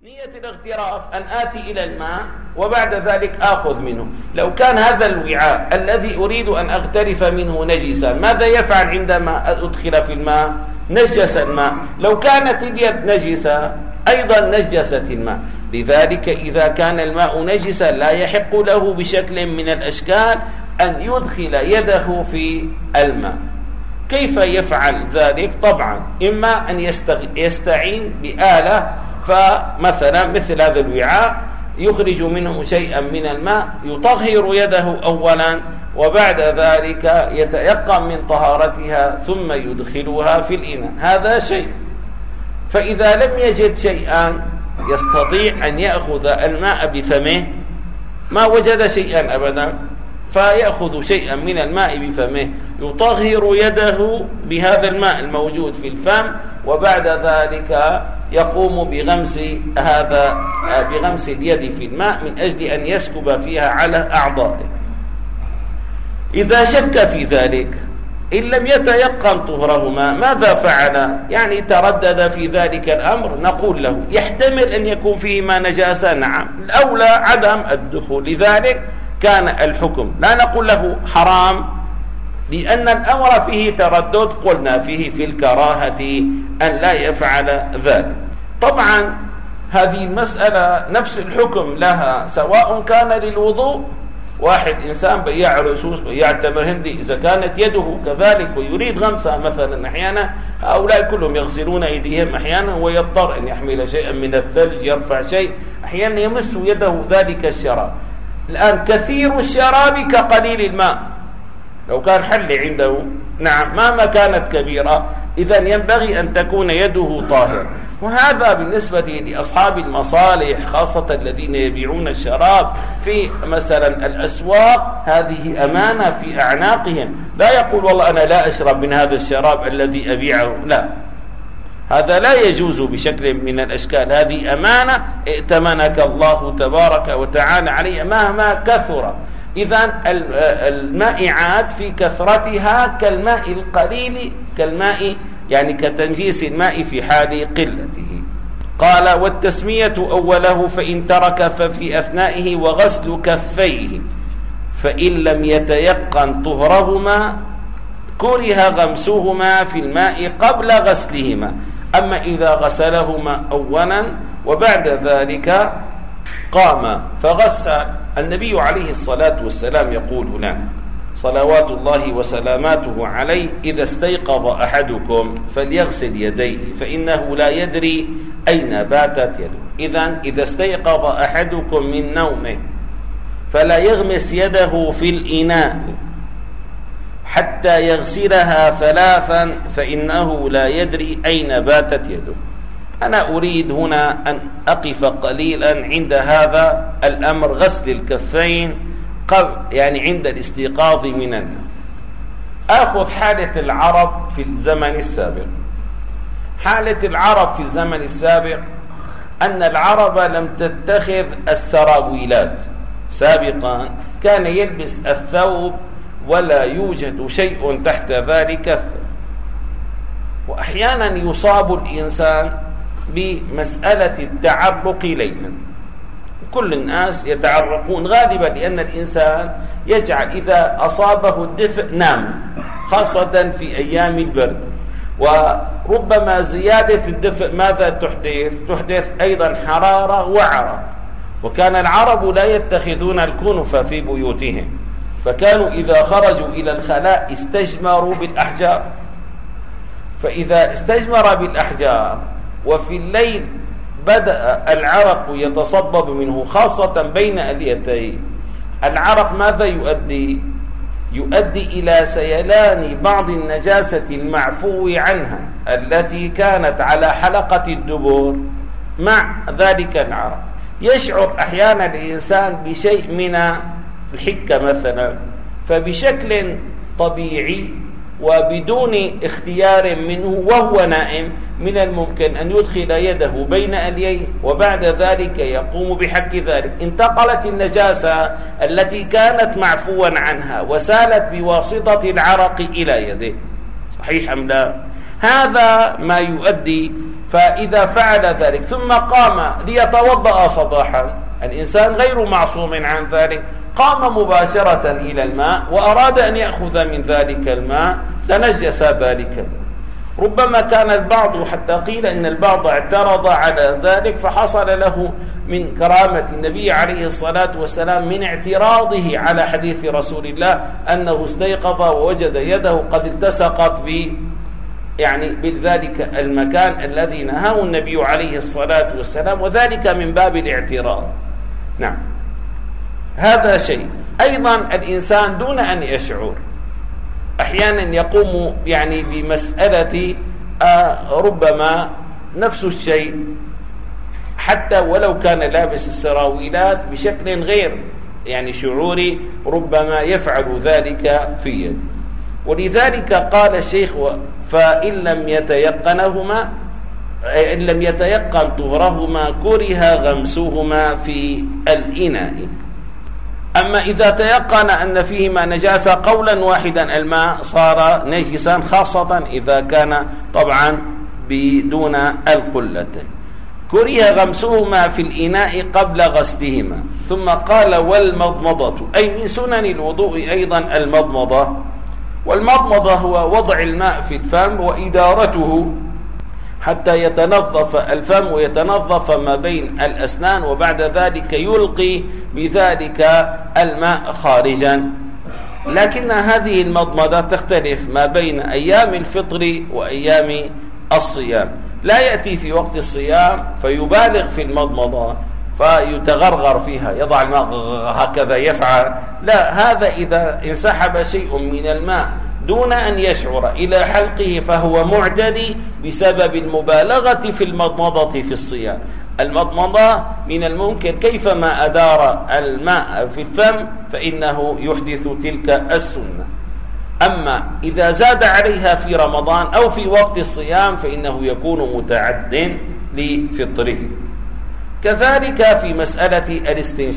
نية الاغتراف أن آتي إلى الماء وبعد ذلك آخذ منه. لو كان هذا الوعاء الذي أريد أن أغترف منه نجسا، ماذا يفعل عندما أدخل في الماء؟ نجس الماء. لو كانت اليد نجسة أيضا نجست الماء. لذلك إذا كان الماء نجسا لا يحق له بشكل من الأشكال أن يدخل يده في الماء. كيف يفعل ذلك؟ طبعا إما أن يستعين بآلة، فمثلا مثل هذا الوعاء يخرج منه شيئا من الماء، يطهر يده أولا وبعد ذلك يتيقن من طهارتها ثم يدخلها في الإناء. هذا شيء. فإذا لم يجد شيئا يستطيع أن يأخذ الماء بفمه، ما وجد شيئا أبدا فيأخذ شيئا من الماء بفمه، يطهر يده بهذا الماء الموجود في الفم وبعد ذلك يقوم بغمس اليد في الماء من أجل أن يسكب فيها على أعضائه. إذا شك في ذلك إن لم يتيقن طهرهما ماذا فعل؟ يعني تردد في ذلك الأمر، نقول له يحتمل أن يكون فيهما نجاسة، نعم، الأولى عدم الدخول. لذلك كان الحكم لا نقول له حرام لأن الأمر فيه تردد، قلنا فيه في الكراهة أن لا يفعل ذلك. طبعا هذه المسألة نفس الحكم لها سواء كان للوضوء، واحد إنسان بياع رصوص بياع تمر هندي، إذا كانت يده كذلك ويريد غمسها مثلا، أحيانا هؤلاء كلهم يغسلون أيديهم أحيانا ويضطر أن يحمل شيئا من الثلج، يرفع شيء، أحيانا يمس يده ذلك الشراب. الآن كثير الشراب كقليل الماء، لو كان حل عنده نعم مهما كانت كبيرة إذا ينبغي أن تكون يده طاهرة. وهذا بالنسبة لأصحاب المصالح خاصة الذين يبيعون الشراب في مثلا الأسواق، هذه أمانة في أعناقهم، لا يقول والله أنا لا أشرب من هذا الشراب الذي أبيعه، لا، هذا لا يجوز بشكل من الأشكال. هذه أمانة ائتمنك الله تبارك وتعالى عليها مهما كثر. إذن المائعات في كثرتها كالماء القليل، كالماء يعني كتنجيس الماء في حال قلته. قال والتسمية أوله فإن ترك ففي أثنائه وغسل كفيه، فإن لم يتيقن طهرهما كره غمسهما في الماء قبل غسلهما. أما إذا غسلهما أولا وبعد ذلك قام فغسل، النبي عليه الصلاة والسلام يقول هنا صلوات الله وسلاماته عليه إذا استيقظ أحدكم فليغسل يديه فإنه لا يدري أين باتت يده. إذن إذا استيقظ أحدكم من نومه فلا يغمس يده في الإناء حتى يغسلها ثلاثا فإنه لا يدري أين باتت يده. أنا أريد هنا أن أقف قليلا عند هذا الأمر، غسل الكفين يعني عند الاستيقاظ من النوم. أخذ حالة العرب في الزمن السابق. حالة العرب في الزمن السابق أن العرب لم تتخذ السراويلات. سابقا كان يلبس الثوب ولا يوجد شيء تحت ذلك، وأحيانا يصاب الإنسان بمسألة التعرق ليلا. كل الناس يتعرقون غالبا لأن الإنسان يجعل إذا أصابه الدفء نام، خاصة في أيام البرد. وربما زيادة الدفء ماذا تحدث؟ تحدث أيضا حرارة وعرق. وكان العرب لا يتخذون الكنف في بيوتهم، فكانوا إذا خرجوا إلى الخلاء استجمروا بالأحجار. فإذا استجمر بالأحجار وفي الليل بدأ العرق يتصبب منه خاصة بين اليدين، العرق ماذا يؤدي؟ يؤدي إلى سيلان بعض النجاسة المعفو عنها التي كانت على حلقة الدبر مع ذلك العرق. يشعر أحيانا الإنسان بشيء من الحكة مثلا، فبشكل طبيعي وبدون اختيار منه وهو نائم من الممكن أن يدخل يده بين أليه وبعد ذلك يقوم بحك ذلك. انتقلت النجاسة التي كانت معفوا عنها وسالت بواسطة العرق إلى يده، صحيح أم لا؟ هذا ما يؤدي فإذا فعل ذلك ثم قام ليتوضأ صباحا، الإنسان غير معصوم عن ذلك، قام مباشرة إلى الماء وأراد أن يأخذ من ذلك الماء تنجس ذلك. ربما كان البعض، حتى قيل إن البعض اعترض على ذلك، فحصل له من كرامة النبي عليه الصلاة والسلام من اعتراضه على حديث رسول الله أنه استيقظ ووجد يده قد التصقت بذلك المكان الذي نهاه النبي عليه الصلاة والسلام، وذلك من باب الاعتراض. نعم، هذا شيء. أيضا الإنسان دون أن يشعر أحيانا يقوم بمسألة ربما نفس الشيء، حتى ولو كان لابس السراويلات بشكل غير شعوري، ربما يفعل ذلك في يده. ولذلك قال الشيخ: فإن لم يتيقن طهرهما كره غمسهما في الإناء. أما إذا تيقن أن فيهما نجاسة قولا واحدا الماء صار نجسا، خاصة إذا كان طبعا بدون القلتين. كره غمسهما في الإناء قبل غسلهما. ثم قال: والمضمضة، أي من سنن الوضوء أيضا المضمضة. والمضمضة هو وضع الماء في الفم وإدارته حتى يتنظف الفم ويتنظف ما بين الأسنان، وبعد ذلك يلقي بذلك الماء خارجا. لكن هذه المضمضة تختلف ما بين أيام الفطر وأيام الصيام. لا يأتي في وقت الصيام فيبالغ في المضمضة فيتغرغر فيها، يضع الماء هكذا يفعل. لا، هذا إذا انسحب شيء من الماء دون أن يشعر إلى حلقه فهو معتدي بسبب المبالغة في المضمضة في الصيام. المضمضة من الممكن كيفما أدار الماء في الفم فإنه يحدث تلك السنة. أما إذا زاد عليها في رمضان أو في وقت الصيام فإنه يكون متعد لفطره. كذلك في مسألة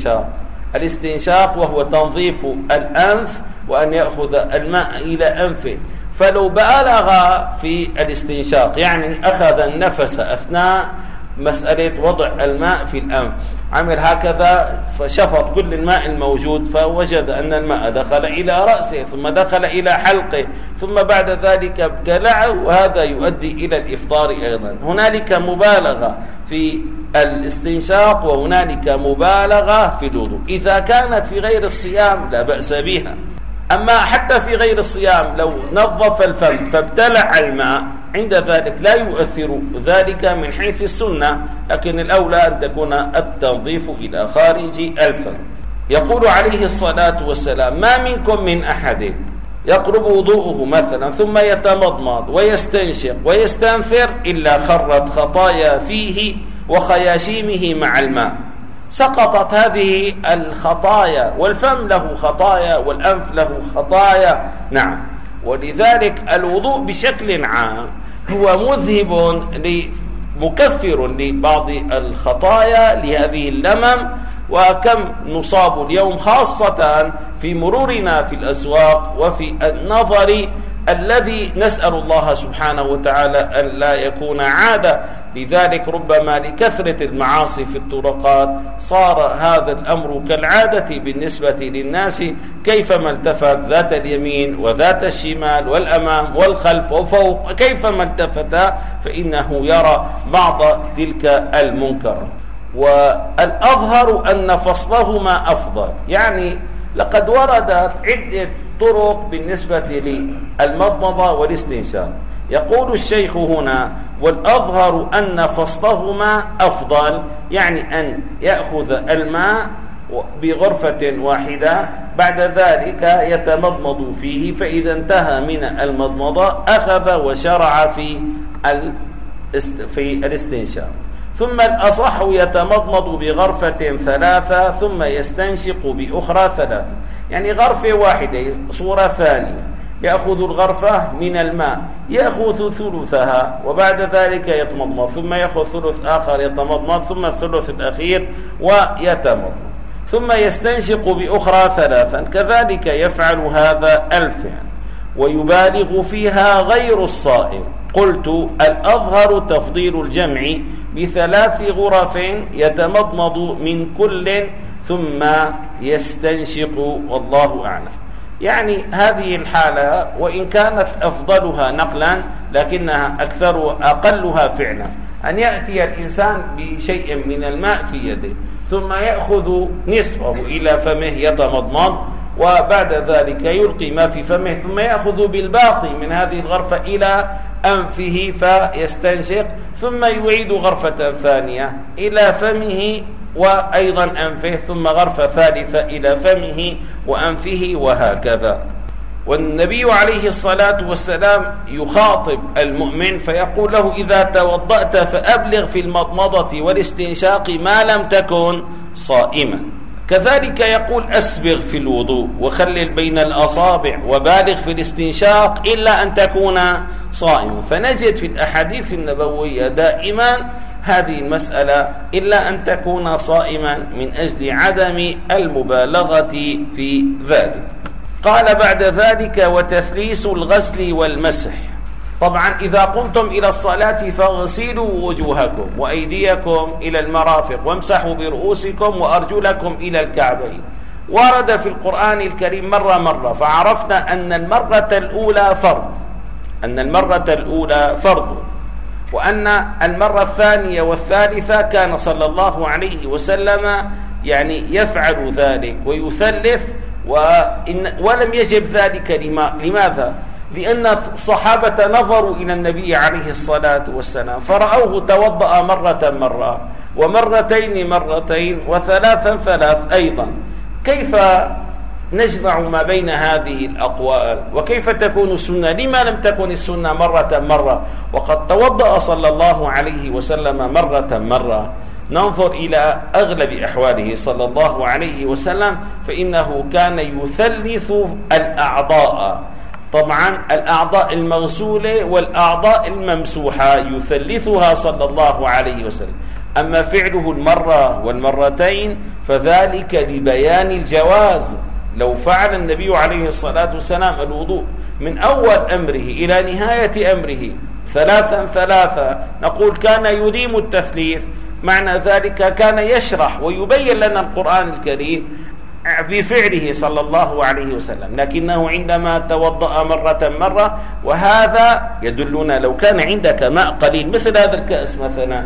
الاستنشاق وهو تنظيف الأنف وأن يأخذ الماء إلى أنفه. فلو بالغ في الاستنشاق أخذ النفس أثناء مسألة وضع الماء في الأنف، عمل هكذا فشفط كل الماء الموجود فوجد أن الماء دخل إلى رأسه ثم دخل إلى حلقه ثم بعد ذلك ابتلعه، وهذا يؤدي إلى الإفطار أيضا. هنالك مبالغة في الاستنشاق وهنالك مبالغة في الوضوء. إذا كانت في غير الصيام لا بأس بها. أما حتى في غير الصيام لو نظف الفم فابتلع الماء عند ذلك لا يؤثر ذلك من حيث السنة، لكن الأولى أن تكون التنظيف إلى خارج الفم. يقول عليه الصلاة والسلام: ما منكم من أحد يقرب وضوءه مثلا ثم يتمضمض ويستنشق ويستنثر إلا خرت خطايا فيه وخياشيمه مع الماء. سقطت هذه الخطايا، والفم له خطايا والأنف له خطايا. نعم، ولذلك الوضوء بشكل عام هو مذهب مكفر لبعض الخطايا لهذه اللمم. وكم نصاب اليوم خاصة في مرورنا في الأسواق وفي النظر الذي نسأل الله سبحانه وتعالى أن لا يكون عادة. لذلك ربما لكثرة المعاصي في الطرقات صار هذا الأمر كالعادة بالنسبة للناس، كيفما التفت ذات اليمين وذات الشمال والأمام والخلف وفوق، كيفما التفت فإنه يرى بعض تلك المنكر. والأظهر أن فصلهما أفضل، لقد وردت عدة طرق بالنسبة للمضمضة والاستنشاق. يقول الشيخ هنا: والأظهر أن فصلهما أفضل، أن يأخذ الماء بغرفة واحدة بعد ذلك يتمضمض فيه، فإذا انتهى من المضمضة أخذ وشرع في الاستنشاق. ثم الأصح يتمضمض بغرفة ثلاثة ثم يستنشق بأخرى ثلاثة، غرفة واحدة. صورة ثانية: يأخذ الغرفة من الماء يأخذ ثلثها وبعد ذلك يتمضمض، ثم يأخذ ثلث آخر يتمضمض، ثم الثلث الأخير ويتمضمض، ثم يستنشق بأخرى ثلاثا. كذلك يفعل هذا الفعل ويبالغ فيها غير الصائم. قلت الأظهر تفضيل الجمع ب3 غرف يتمضمض من كل ثم يستنشق، والله أعلم. يعني هذه الحالة وإن كانت أفضلها نقلا لكنها أقلها فعلا، أن يأتي الإنسان بشيء من الماء في يده ثم يأخذ نصفه إلى فمه يتمضمض، وبعد ذلك يلقي ما في فمه ثم يأخذ بالباقي من هذه الغرفة إلى أنفه فيستنشق، ثم يعيد غرفة ثانية إلى فمه وأيضا أنفه، ثم غرفة ثالثة إلى فمه وأنفه، وهكذا. والنبي عليه الصلاة والسلام يخاطب المؤمن فيقول له: إذا توضأت فأبلغ في المضمضة والاستنشاق ما لم تكن صائما. كذلك يقول: أسبغ في الوضوء وخلل بين الأصابع وبالغ في الاستنشاق إلا أن تكون صائما. فنجد في الأحاديث النبوية دائما هذه المسألة إلا أن تكون صائما من أجل عدم المبالغة في ذلك. قال بعد ذلك: وتثليث الغسل والمسح. طبعا إذا قمتم إلى الصلاة فاغسلوا وجوهكم وأيديكم إلى المرافق وامسحوا برؤوسكم وأرجلكم إلى الكعبين. ورد في القرآن الكريم مرة فعرفنا أن المرة الأولى فرض، وأن المرة الثانية والثالثة كان صلى الله عليه وسلم يعني يفعل ذلك ويثلث، ولم يجب ذلك. لماذا؟ لأن الصحابة نظروا إلى النبي عليه الصلاة والسلام فرأوه توضأ مرة ومرتين وثلاث أيضا. كيف نجمع ما بين هذه الأقوال؟ وكيف تكون السنة؟ لما لم تكن السنة مرة وقد توضأ صلى الله عليه وسلم مرة؟ ننظر إلى أغلب أحواله صلى الله عليه وسلم فإنه كان يثلث الأعضاء. طبعا الأعضاء المغسولة والأعضاء الممسوحة يثلثها صلى الله عليه وسلم. أما فعله المرة والمرتين فذلك لبيان الجواز. لو فعل النبي عليه الصلاة والسلام الوضوء من أول أمره إلى نهاية أمره ثلاثا نقول كان يديم التثليث. معنى ذلك كان يشرح ويبين لنا القرآن الكريم بفعله صلى الله عليه وسلم، لكنه عندما توضأ مرة وهذا يدلنا لو كان عندك ماء قليل مثل هذا الكأس مثلا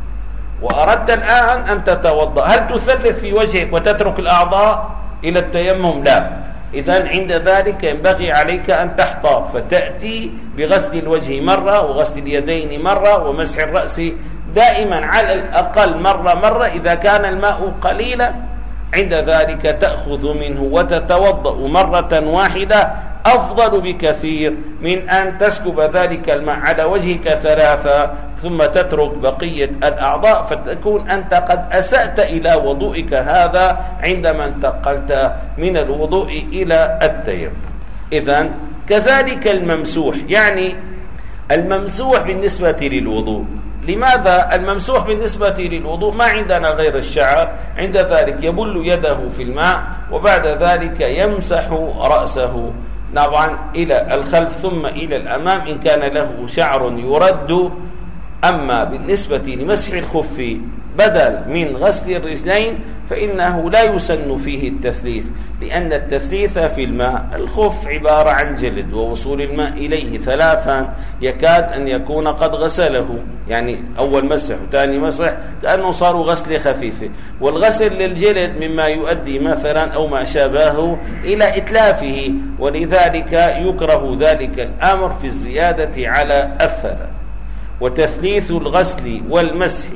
وأردت الآن أن تتوضأ، هل تثلث في وجهك وتترك الأعضاء إلى التيمم؟ لا. إذن عند ذلك ينبغي عليك أن تحتاط فتأتي بغسل الوجه مرة وغسل اليدين مرة ومسح الرأس دائما على الأقل مرة. إذا كان الماء قليلا عند ذلك تأخذ منه وتتوضأ مرة واحدة أفضل بكثير من أن تسكب ذلك الماء على وجهك 3 ثم تترك بقية الأعضاء، فتكون أنت قد أسأت إلى وضوئك هذا عندما انتقلت من الوضوء إلى التيمم. إذن كذلك الممسوح، يعني الممسوح بالنسبة للوضوء. لماذا الممسوح بالنسبة للوضوء؟ ما عندنا غير الشعر، عند ذلك يبل يده في الماء وبعد ذلك يمسح رأسه طبعا إلى الخلف ثم إلى الأمام إن كان له شعر يرد. أما بالنسبة لمسح الخف بدل من غسل الرجلين فإنه لا يسن فيه التثليث، لأن التثليث في الماء، الخف عبارة عن جلد ووصول الماء إليه 3 يكاد أن يكون قد غسله، يعني أول مسح وثاني مسح كأنه صاروا غسل خفيفة، والغسل للجلد مما يؤدي مثلا أو ما شابهه إلى إتلافه، ولذلك يكره ذلك الأمر في الزيادة على 3. وتثليث الغسل والمسح.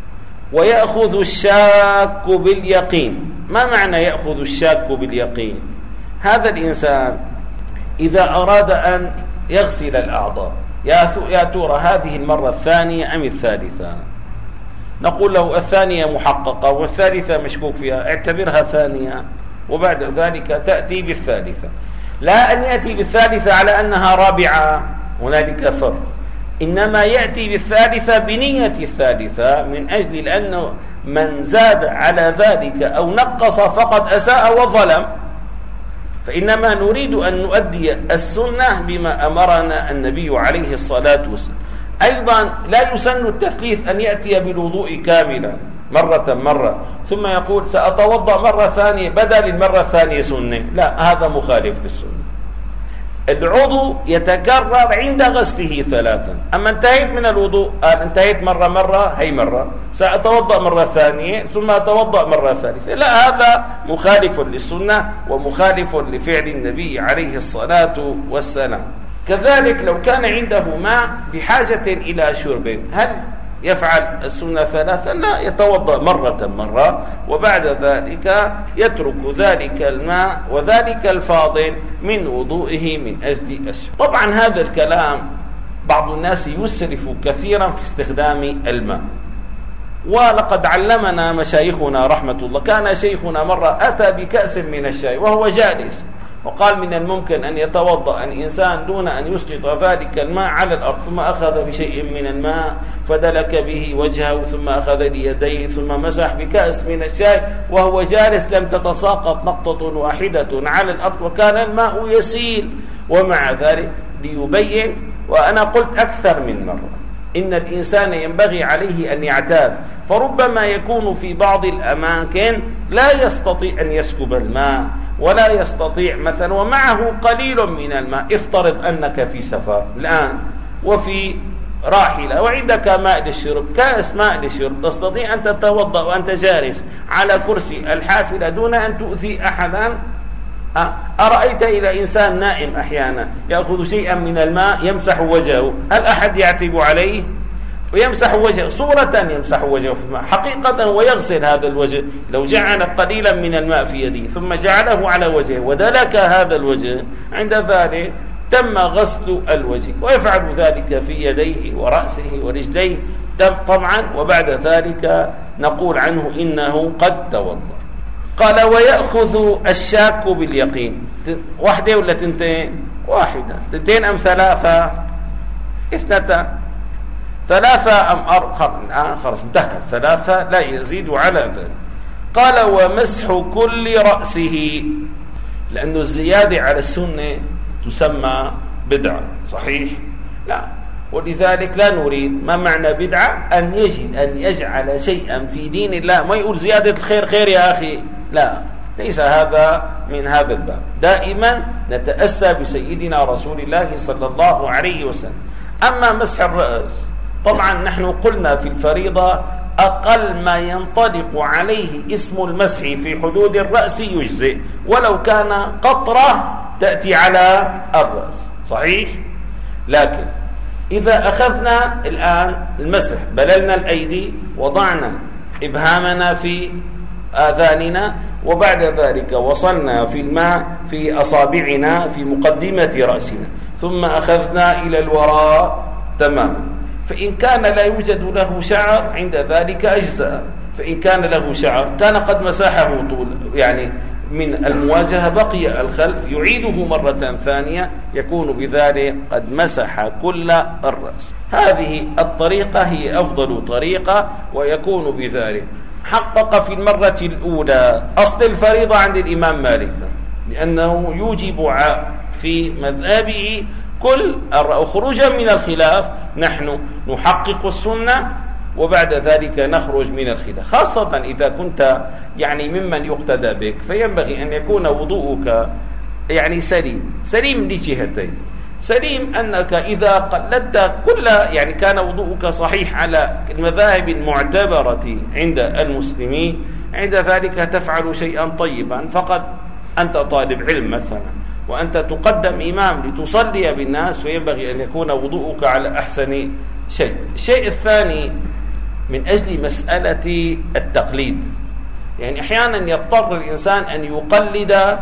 ويأخذ الشاك باليقين. ما معنى يأخذ الشاك باليقين؟ هذا الإنسان إذا أراد أن يغسل الأعضاء يا ترى هذه المرة الثانية أم الثالثة؟ نقول له الثانية محققة والثالثة مشكوك فيها، اعتبرها ثانية وبعد ذلك تأتي بالثالثة. لا أن يأتي بالثالثة على أنها رابعة، هنالك فرق، إنما يأتي بالثالثة بنية الثالثة من أجل لأنه من زاد على ذلك أو نقص فقد أساء وظلم، فإنما نريد أن نؤدي السنة بما أمرنا النبي عليه الصلاة والسلام. أيضا لا يسن التثليث أن يأتي بالوضوء كاملا مرة ثم يقول سأتوضأ مرة ثانية بدل المرة الثانية سنة، لا، هذا مخالف للسنة. العضو يتكرر عند غسله 3. أما انتهيت من الوضوء، انتهيت مرة هي مرة، سأتوضأ مرة ثانية ثم أتوضأ مرة ثالثة، لا، هذا مخالف للسنة ومخالف لفعل النبي عليه الصلاة والسلام. كذلك لو كان عنده ماء بحاجة إلى شرب، هل يفعل السنة 3؟ لا، يتوضأ مرة وبعد ذلك يترك ذلك الماء وذلك الفاضل من وضوئه من أجل الشرب. طبعا هذا الكلام بعض الناس يسرف كثيرا في استخدام الماء، ولقد علمنا مشايخنا رحمة الله. كان شيخنا مرة أتى بكأس من الشاي وهو جالس، وقال من الممكن أن يتوضأ الإنسان دون أن يسقط ذلك الماء على الأرض، ثم أخذ بشيء من الماء فدلك به وجهه، ثم أخذ بيديه ثم مسح بكأس من الشاي وهو جالس، لم تتساقط نقطة واحدة على الأرض وكان الماء يسيل. ومع ذلك ليبين، وأنا قلت أكثر من مرة، إن الإنسان ينبغي عليه أن يعتاد، فربما يكون في بعض الأماكن لا يستطيع أن يسكب الماء ولا يستطيع مثلا ومعه قليل من الماء. افترض أنك في سفر الآن وفي راحلة وعندك ماء للشرب، كأس ماء للشرب، تستطيع أن تتوضأ وأنت جالس على كرسي الحافلة دون أن تؤذي أحدا. أرأيت إلى إنسان نائم أحيانا يأخذ شيئا من الماء يمسح وجهه، هل أحد يعتب عليه؟ ويمسح وجهه صورة، يمسح وجهه في الماء حقيقة ويغسل هذا الوجه. لو جعل قليلا من الماء في يده ثم جعله على وجهه ودلك هذا الوجه، عند ذلك تم غسل الوجه، ويفعل ذلك في يديه ورأسه ورجليه طبعا، وبعد ذلك نقول عنه إنه قد توضأ. قال ويأخذ الشاك باليقين. واحدة ولا تنتين؟ واحدة. تنتين أم 3؟ 2. 3 أم 4؟ خلاص انتهت 3، لا يزيد على ذلك. قال ومسح كل رأسه، لأنه الزيادة على السنة تسمى بدعة، صحيح؟ لا، ولذلك لا نريد. ما معنى بدعة؟ أن يجعل شيئا في دين الله، ما يقول زيادة الخير خير يا أخي، لا، ليس هذا من هذا الباب. دائما نتأسى بسيدنا رسول الله صلى الله عليه وسلم. أما مسح الرأس، طبعا نحن قلنا في الفريضة أقل ما ينطلق عليه اسم المسح في حدود الرأس يجزئ، ولو كان قطرة تأتي على الرأس، صحيح؟ لكن إذا أخذنا الآن المسح، بللنا الأيدي، وضعنا إبهامنا في آذاننا، وبعد ذلك وصلنا في الماء في أصابعنا في مقدمة رأسنا، ثم أخذنا إلى الوراء تماما. فإن كان لا يوجد له شعر عند ذلك أجزاء، فإن كان له شعر كان قد مسحه طول يعني من المواجهة، بقي الخلف يعيده مرة ثانية، يكون بذلك قد مسح كل الرأس. هذه الطريقة هي أفضل طريقة، ويكون بذلك حقق في المرة الأولى أصل الفريضة عند الإمام مالك، لأنه يوجب في مذهبه كل خروجا من الخلاف. نحن نحقق السنة وبعد ذلك نخرج من الخلاف، خاصة إذا كنت يعني ممن يقتدى بك، فينبغي أن يكون وضوءك يعني سليم لجهتين. سليم أنك إذا قلدت يعني كان وضوءك صحيح على المذاهب المعتبرة عند المسلمين، عند ذلك تفعل شيئا طيبا. فقد أنت طالب علم مثلا وأنت تقدم إمام لتصلي بالناس، فينبغي أن يكون وضوءك على أحسن شيء. الشيء الثاني من أجل مسألة التقليد، يعني أحيانا يضطر الإنسان أن يقلد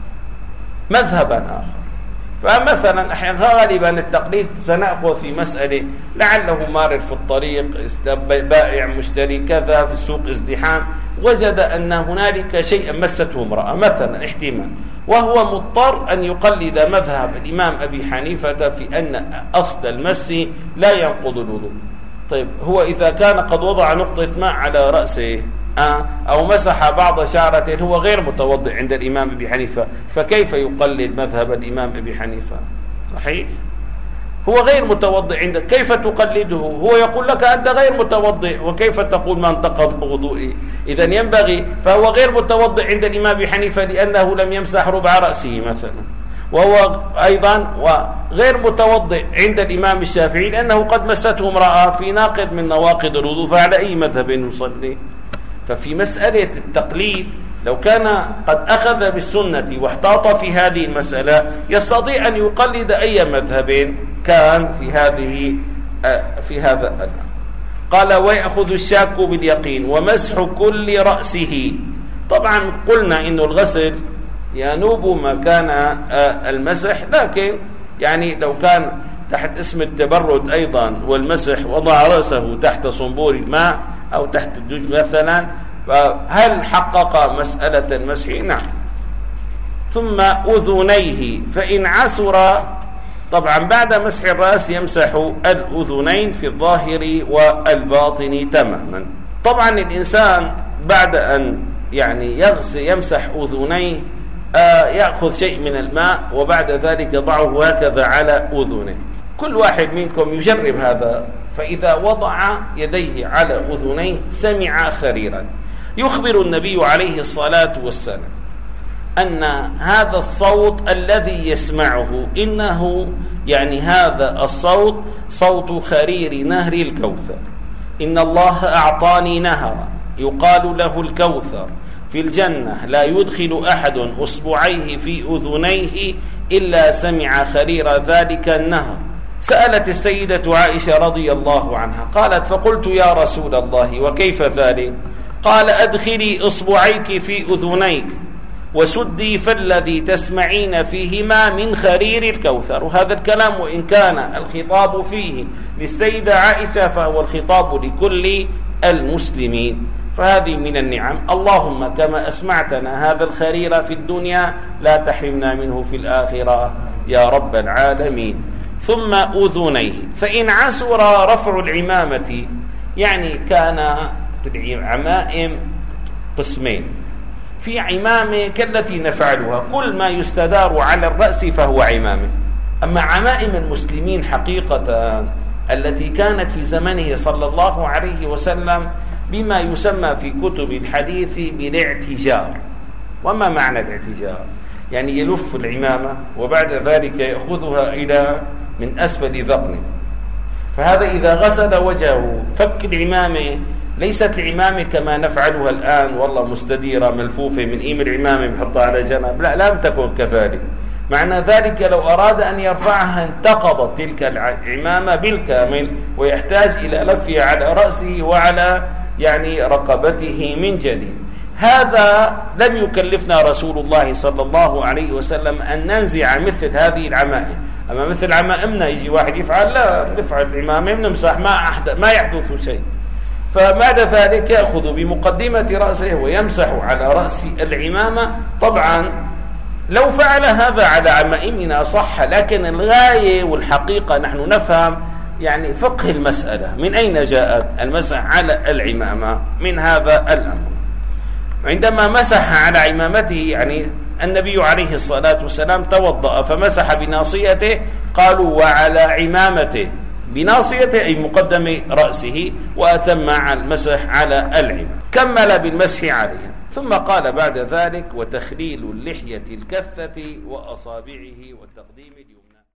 مذهبا آخر. فمثلا أحيانا غالبا التقليد سنأخذ في مسألة لعله مارر في الطريق، بائع مشتري كذا في السوق ازدحام، وجد أن هنالك شيئا مسته امرأة مثلا احتمال، وهو مضطر أن يقلد مذهب الإمام أبي حنيفة في أن أصل المس لا ينقض الوضوء. طيب هو إذا كان قد وضع نقطة ماء على رأسه أو مسح بعض شعرته، هو غير متوضئ عند الإمام أبي حنيفة، فكيف يقلد مذهب الإمام أبي حنيفة؟ صحيح؟ هو غير متوضئ عندك، كيف تقلده؟ هو يقول لك أنت غير متوضئ، وكيف تقول ما انتقض وضوئي؟ إذا ينبغي، فهو غير متوضئ عند الإمام أبي حنيفة لأنه لم يمسح ربع رأسه مثلا، وهو أيضا غير متوضئ عند الإمام الشافعي لأنه قد مسته امرأة في ناقض من نواقض الوضوء، فعلى أي مذهب يصلي؟ ففي مسألة التقليد لو كان قد أخذ بالسنة واحتاط في هذه المسألة يستطيع أن يقلد أي مذهب كان في هذا الأمر. قال ويأخذ الشاك باليقين ومسح كل رأسه. طبعا قلنا إنه الغسل ينوب مكان المسح، لكن يعني لو كان تحت اسم التبرد أيضا والمسح وضع رأسه تحت صنبور الماء أو تحت الدج مثلا، فهل حقق مسألة المسح؟ نعم. ثم أذنيه فإن عسر، طبعا بعد مسح الرأس يمسح الأذنين في الظاهر والباطن تماما. طبعا الإنسان بعد أن يعني يمسح أذنيه يأخذ شيء من الماء وبعد ذلك يضعه هكذا على أذنه. كل واحد منكم يجرب هذا، فإذا وضع يديه على أذنيه سمع خريرا. يخبر النبي عليه الصلاة والسلام أن هذا الصوت الذي يسمعه إنه يعني هذا الصوت صوت خرير نهر الكوثر. إن الله أعطاني نهرا يقال له الكوثر في الجنة لا يدخل أحد أصبعيه في أذنيه إلا سمع خرير ذلك النهر. سألت السيدة عائشة رضي الله عنها قالت فقلت يا رسول الله وكيف ذلك؟ قال أدخلي إصبعيك في أذنيك وسدي فالذي تسمعين فيهما من خرير الكوثر. وهذا الكلام وإن كان الخطاب فيه للسيدة عائشة فهو الخطاب لكل المسلمين. فهذه من النعم. اللهم كما أسمعتنا هذا الخرير في الدنيا لا تحرمنا منه في الآخرة يا رب العالمين. ثم أذنيه فإن عسر رفع العمامة، يعني كان عمائم قسمين، في عمامة كالتي نفعلها كل ما يستدار على الرأس فهو عمامة. أما عمائم المسلمين حقيقة التي كانت في زمنه صلى الله عليه وسلم بما يسمى في كتب الحديث بالاعتجار. وما معنى الاعتجار؟ يعني يلف العمامة وبعد ذلك يأخذها إلى من أسفل ذقنه، فهذا إذا غسل وجهه فك العمامة. ليست العمامة كما نفعلها الآن والله مستديرة ملفوفة من قيم العمامة بحطها على جنب، لا لم تكن كذلك. معنى ذلك لو أراد أن يرفعها انتقضت تلك العمامة بالكامل ويحتاج إلى لفها على رأسه وعلى يعني رقبته من جديد. هذا لم يكلفنا رسول الله صلى الله عليه وسلم أن ننزع مثل هذه العمائم. أما مثل عمائمنا يجي واحد يفعل، لا نفعل العمامة نمسح ما يحدث شيء. فبعد ذلك يأخذ بمقدمة رأسه ويمسح على رأس العمامة. طبعا لو فعل هذا على عمائمنا صح، لكن الغاية والحقيقة نحن نفهم يعني فقه المسألة، من أين جاءت المسح على العمامة من هذا الأمر. عندما مسح على عمامته يعني النبي عليه الصلاة والسلام توضأ فمسح بناصيته، قالوا وعلى عمامته، بناصيته أي مقدم رأسه، وأتم المسح على العمامة، كمل بالمسح عليها. ثم قال بعد ذلك وتخليل اللحية الكثة وأصابعه والتقديم اليمنى.